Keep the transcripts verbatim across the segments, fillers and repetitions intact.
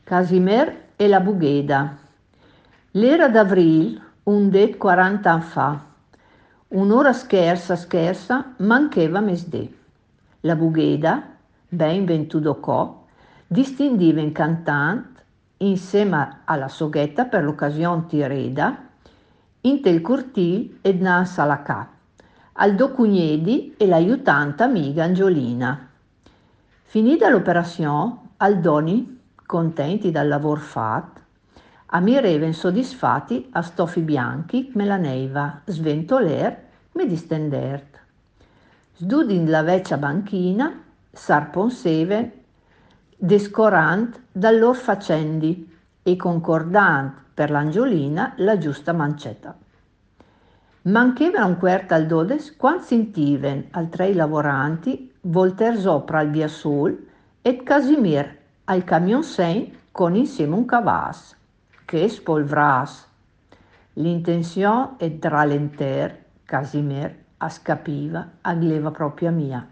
Casimer e la Bugheda. L'era d'avril, un det quaranta anni fa. Un'ora scherza scherza mancheva mesdì. La Bugheda, ben ventudo co, distinguiva in cantant, insieme alla soghetta per l'occasione tireda, in tel cortil ed nanza alla ca, al do cugnedi e l'aiutanta amiga Angiolina. Finita l'operazione, Aldoni, contenti dal lavoro fatto, ammireven soddisfatti a stoffi bianchi me la neiva, sventoler, me distendert. Sdudin la vecchia banchina, s'arponseven, descorant dal lor facendi e concordant per l'Angiolina la giusta mancetta. Mancheva un quarto al dodes quando sentiven al trei lavoranti volter sopra al via sul et Casimir al camion sein con insieme un cavas, che spolvras. L'intenzione è rallenter, Casimir ascapiva, agleva propria mia.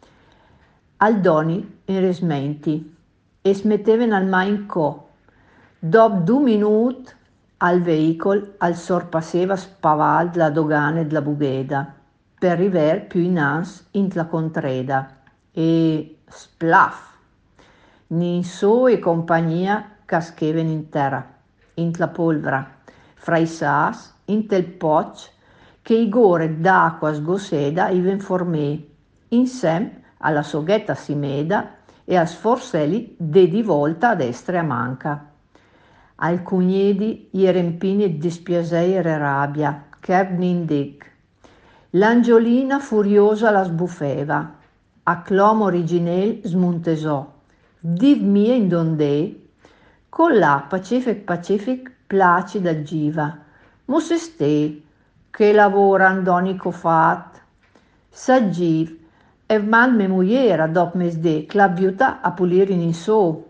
Aldoni in resmenti e smetteven al main co. Dopo due minuti al veicolo al sorpasseva spaval la dogana della Bugheda per river più innanzi in la contreda e splaf Ninso e compagnia cascheven in terra, in la polvera, fra i sas, in tel poc che i gore d'acqua sgosseda iven formè, insem alla soghetta simeda e a sforselli de di volta a destra e a manca. Al cugnedi gli rempini dispiacere e rabbia, che nindic. L'Angiolina furiosa la sbuffeva, a clomo originel smuntesò. Div mia in dondè, con la pacific pacific placida giva, mo se ste, che lavora andonico fat, s'aggiv, e man me muiera dop mesdè, claviuta a pulire in so.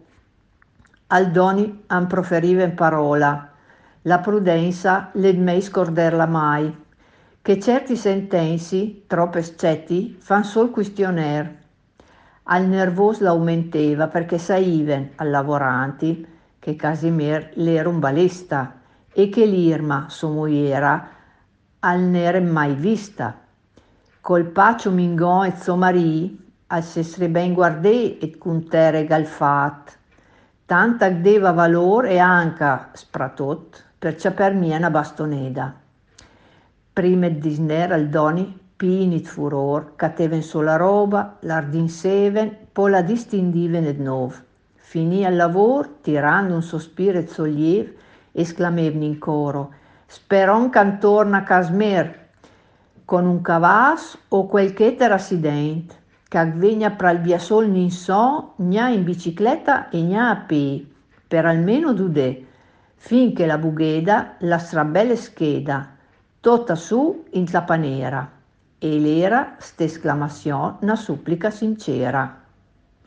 Aldoni han proferiva in parola, la prudenza l'ed mei scorderla mai, che certi sentenzi, troppo scetti, fan sol questioner. Al nervos l'aumenteva perché saiven al lavoranti che Casimir l'era un balesta e che l'Irma, sua muiera, al n'era mai vista. Col pacio mingon e suo marì, al s'essere ben guardè e cuntere galfat. Tanta deva valor e anche spratot per ciaper mia una bastoneda. Prima di sner al doni pinit furor, cateven sola roba, l'ardinseven, poi la distindiven ed nov. Finì al lavoro, tirando un sospiro e solliev, esclameven in coro, speron can torna a Casmer, con un cavas o quel che era accident, che vegna pral via sol ninson, gna in bicicletta e gna a piedi, per almeno due, finché la Bugheda la strabelle scheda, tutta su in la panera, e l'era st'esclamazione una supplica sincera.